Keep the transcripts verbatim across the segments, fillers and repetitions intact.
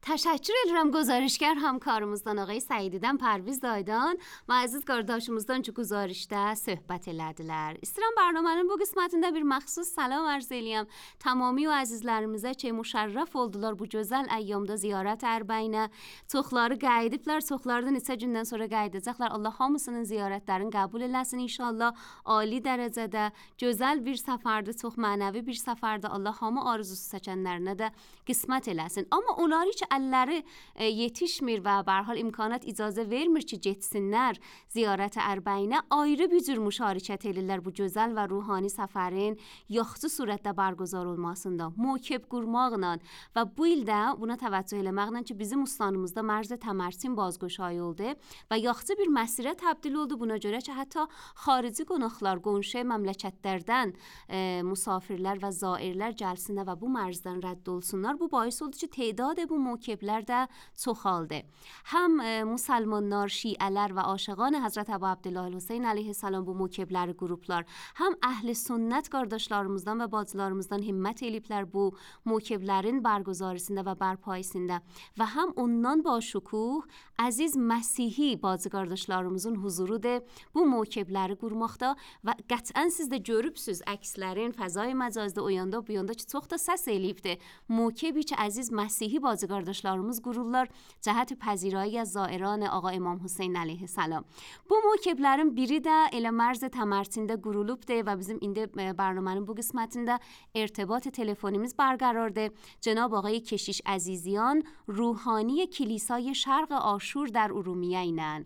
Teşekkür ederim guzarişger همکارımızdan آقای سعیدیدن پرویز دایدان و aziz qardaşımızdan ki guzarişdə söhbət elədilər. İstəyirəm proqramın bu qismətində bir məxsus salam arz eləyəm. Tamamilə əzizlərimizə ki, müşərrəf oldular bu gözəl əyyamda ziyarət ərbəyinə. Çoxları qayıdıblar, çoxları da neçə gündən sonra qayıdacaqlar. Allah hamısının ziyarətlərini qəbul eləsin inşallah. Ali dərəcədə gözəl bir səfərdir, çox mənəvi bir səfərdir. Allah hamı arzusu seçənlərinə də qismət eləsin. Amma onlar heç əlləri e, yetişmir və bərhal imkanat icazə vermir ki, getsinlər ziyarət ərbəyinə. Ayrı bir cür müşarikət edirlər bu gözəl və ruhani səfərin yaxşı surətdə bərgüzar olmasında, mokib qurmaqla və bu ildə buna təvəccüh eləməklə ki, bizim ustanımızda mərz təmərsin bazguşayı oldu və yaxşı bir məsirə təbdil oldu. Buna görə ki, hətta xarici qonaqlar, qonşu məmləkətlərdən e, musafirlər və zairlər gəlsinlər və bu mərzdən rədd olsunlar. Bu باعث oldu ki, تعداد bu mokiblər də çoxaldı. Həm e, müsəlmanlar, şiələr və aşiqan Həzrət Əbu Abdullah Hüseyn əleyhissalam bu mokibləri qruplar, həm əhl-i sünnət qardaşlarımızdan və bacılarımızdan himmət eliblər bu mokiblərin bərgüzarısında və bərpayısında və həm ondan başukuh əziz Məsihi bacı qardaşlarımızın huzurudur bu mokibləri qurmaqda və qətvən siz də görübsüz əkslərin fəzai məcazda o yanda bu yanda ki, çox da səs eləyibdir. Mokibi ki, əziz Məsihi bacı qardaşlarımız qururlar cəhət pəzirایی از زائران آقا امام حسین علیه السلام. Bu mokiblərin biri də elə mərz təmərsində qurulubdur və bizim indi برنامه‌nin bu qismətində irtibat telefonimiz برقرardır. جناب آقای کشیش عزیزیان روحانی کلیسای شرق آشور در ارومیه اینن.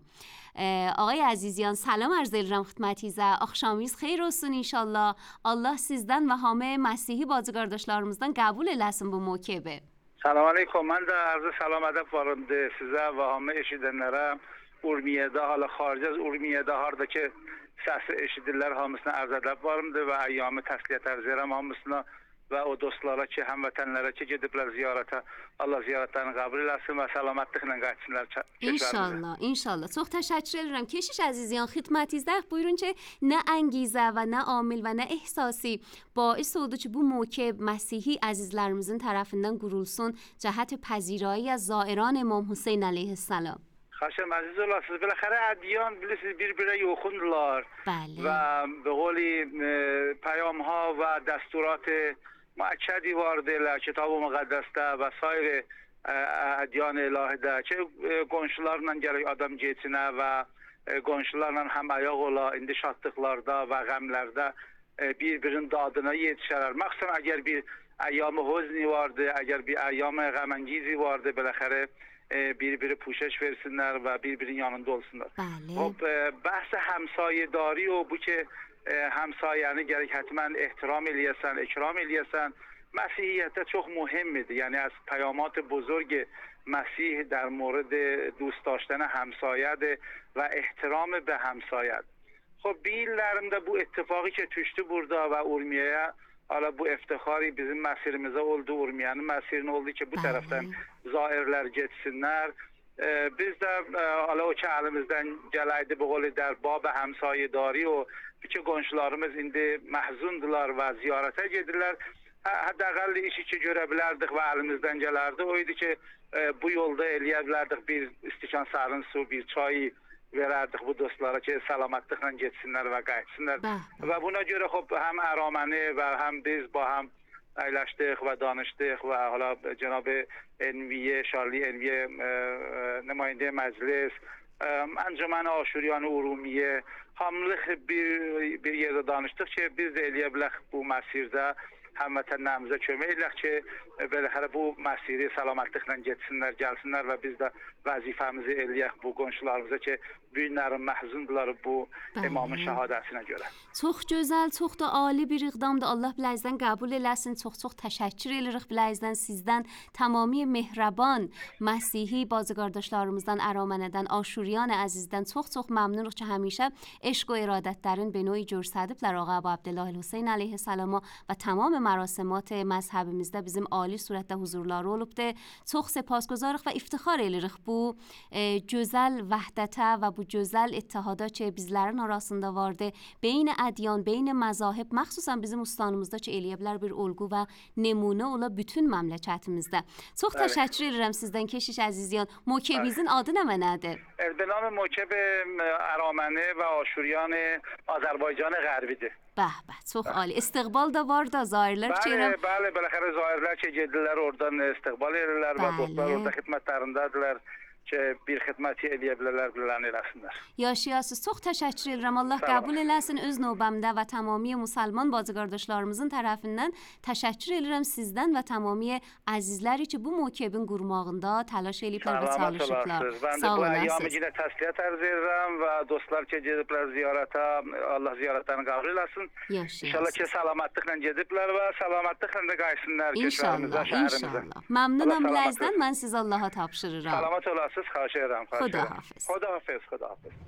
آقای عزیزیان سلام عرض edirəm xidmətinizə. Axşamınız xeyir olsun inşallah. Allah sizdən və hamı Məsihi bacı qardaşlarımızdan qəbul eləsin bu mokibi. Salam aleykum. Mən də arz salam ədəb varımdır sizə və hamı eşidənlərə. Urmiyədə, hala xaric az Urmiyədə hardakı səsi eşidirlər hamısına arz ədəb varımdır və əyyamı təsliyyət arz edirəm hamısına və o dostlara ki, həmvətənlərə ki, gediblər ziyarətə, Allah ziyarətlərini qəbul eləsin və salamatlıqla qayıtsınlar. İnşallah, inşallah. Çox təşəkkür edirəm. Keşiş əziziyan, xidmətinizdə buyurun ki, nə əngizə və nə amil və nə ehsasi باعث oldu ki, bu mokib Məsihi əzizlərimizin tərəfindən qurulsun cəhət pəzirایی از زائران امام حسین علیه السلام. خشم عزیز olasınız. بالاخره ادیان bilirsiniz bir-birə yoxundurlar. Bəli. Və به قولی پیام ها و دستورات مؤکدی واردdirlər kitab-ı müqəddəsdə və sair ədyan ilahidə ki, qonşularla gərək adam geçinə və qonşularla həm ayaq ola, indi şadlıqlarda və qəmlərdə bir-birinin dadına yetişərlər. Məxsən əgər bir əyyam-ı huzni vardı, əgər bir əyyam-ı qəməngizi vardı, بالاخره bir-biri پوشش versinlər və bir-birinin yanında olsunlar. Xop, bəhs həmsayədari o bu ki, həmsayəni gərək həttəmən ehtiram eləyəsən, ikram eləyəsən. Məsihiyyətdə çox mühimdir. Yəni az پیامات بزرگ مسیح در مورد دوست داشتن همسایه و احترام به همسایه. خب بیلlərimdə bu اتفاقی که düşdü burada və Urmiyəyə hala bu iftixari bizim məsirimizə oldu, Urmiyənin məsirinə oldu ki, bu tərəfdən zairlər getsinlər. Ee, biz də hala o ki, əlimizdən gələydi bu qoli در bab həmsayədari o ki, qonşularımız indi məhzundular və ziyarətə gedirlər. Həddəqəl işi ki, görə bilərdik və əlimizdən gələrdi. O idi ki, bu yolda eləyə bilərdik bir istikan sarın su, bir çay verərdik bu dostlara ki, salamatlıqla getsinlər və qayıtsınlar. Və buna görə xop, həm əraməni və həm biz ba həm əyləşdik və danışdıq və hala cənab Enviye, Şarli Enviye nümayəndə məclis, Əncümən Aşuriyan Urumiyə hamlıq bir, bir yerdə danışdıq ki, biz də eləyə bilək bu məsirdə həmvətənlərimizə kömək edək ki, beləxərə bu məsiri salamatlıqla getsinlər, gəlsinlər və biz də vəzifəmizi eləyək bu qonşularımıza ki, bu günlərin məhzundular bu imamın şəhadəsinə görə. Çox gözəl, çox da ali bir iqdamdır. Allah biləyizdən qəbul eləsin. Çox-çox təşəkkür edirik biləyizdən sizdən. Tamamilə mehriban Məsihi bacı qardaşlarımızdan, əramənədən, Aşuriyan əzizdən çox-çox məmnunuq ki, həmişə eşq və iradətlərin benoyi görsədiblər Ağa Əbu Abdullah Hüseyn əleyhissalam və tamam مراسمات مذهبimizdə bizim ali surətdə huzurları olubdu. Çox səpasguzarıq və iftixar edirik bu e, gözəl vəhdətə və bu gözəl ittihada ki, bizlərin arasında vardı. Beyn ədyan, beyn məzahib, məxsusən bizim ustanımızda ki, eləyə bilər bir olğu və nümunə ola bütün məmləkətimizdə. Çox Bəli. təşəkkür edirəm sizdən Keşiş əzizyan. Mokebinizin adı nə mənadır? به نام موکب ارامنه و آشوریان آذربایجان غربیdir. Bəh, bəh, çox ali. İstiqbal da var da, zahirlər Bəli, çeyrəm. bəli, beləxərə zahirlər ki, gedirlər oradan istiqbal edirlər və Bəli. dostlar orada xidmətlərindədirlər ki, bir xidməti eləyə bilərlər, bilərlər eləsinlər. Yaşayasınız. Çox təşəkkür edirəm. Allah Sağ olun. qəbul eləsin öz növbəmdə və tamamilə müsəlman bacı qardaşlarımızın tərəfindən təşəkkür edirəm sizdən və tamamilə əzizləri ki, bu mokebin qurmağında təlaş eləyiblər və Salamat çalışıblar. olasınız. Ben de Sağ bu əyyamı olasınız. yine təsliyyət ərz edirəm və dostlar ki, gediblər ziyarətə, Allah ziyarətlərini qəbul eləsin. İnşallah ki, Yaşayasınız. salamatlıqla gediblər və salamatlıqla da qayıtsınlar kəşlərimizə, İnşallah, şəhərimizə. inşallah. Məmnunam Allah salamat biləzdən. Mən sizi Allaha tapşırıram. Salamat olasınız, xahiş edirəm. xahiş Xuda edirəm. hafiz. Xuda hafiz, xuda hafiz.